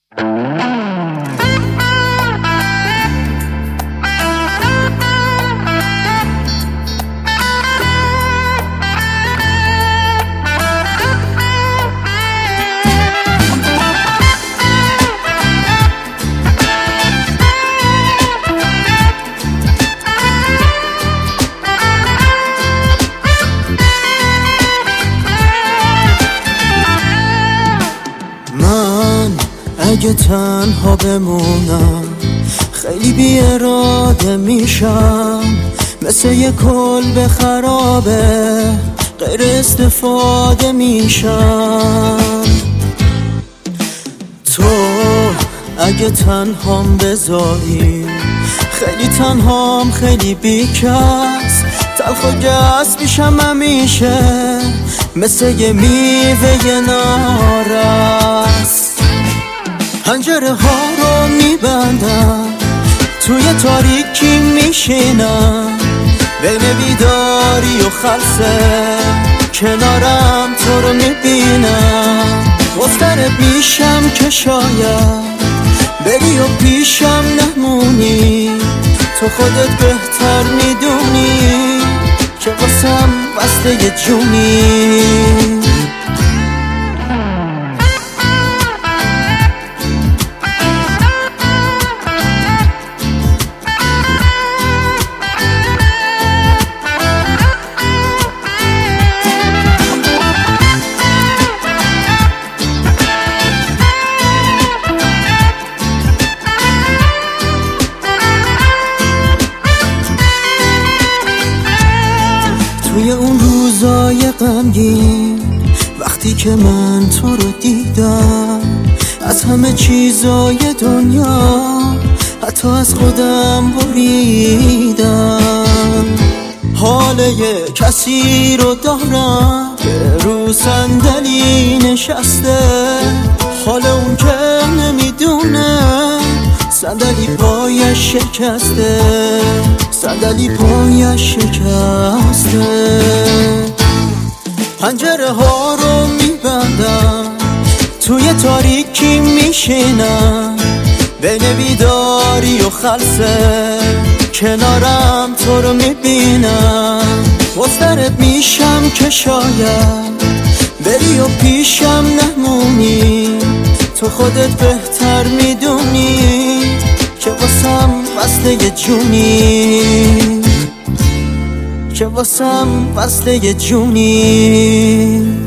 اگه تنها بمونم خیلی بی اراده میشم، مثل یه کلبه خرابه غیر استفاده میشم. تو اگه تنهام بذاری خیلی تنهام، خیلی بیکس، تلخ و گس میشم همیشه، مثل یه میوه نارس. پنجره ها رو میبندم، توی تاریکی میشینم، بین بیداری و خلسه کنارم تو رو میبینم. مضطرب میشم که شاید بری و پیشم نمونی، تو خودت بهتر میدونی که واسم بسته یه جونی. توی اون روزای غمگین، وقتی که من تو رو دیدم، از همه چیزای دنیا حتی از خودم بریدم. حال یه کسی رو دارم که رو صندلی نشسته، حال اون که نمیدونه صندلی پایش شکسته، صندلی پایش شکسته. پنجره ها رو میبندم، توی تاریکی میشینم، بین بیداری و خلسه کنارم تو رو میبینم. مضطرب میشم که شاید بری و پیشم نمونی، تو خودت بهتر میدونی که واسم بسته یه جونی، که واسم بسته یه جونی.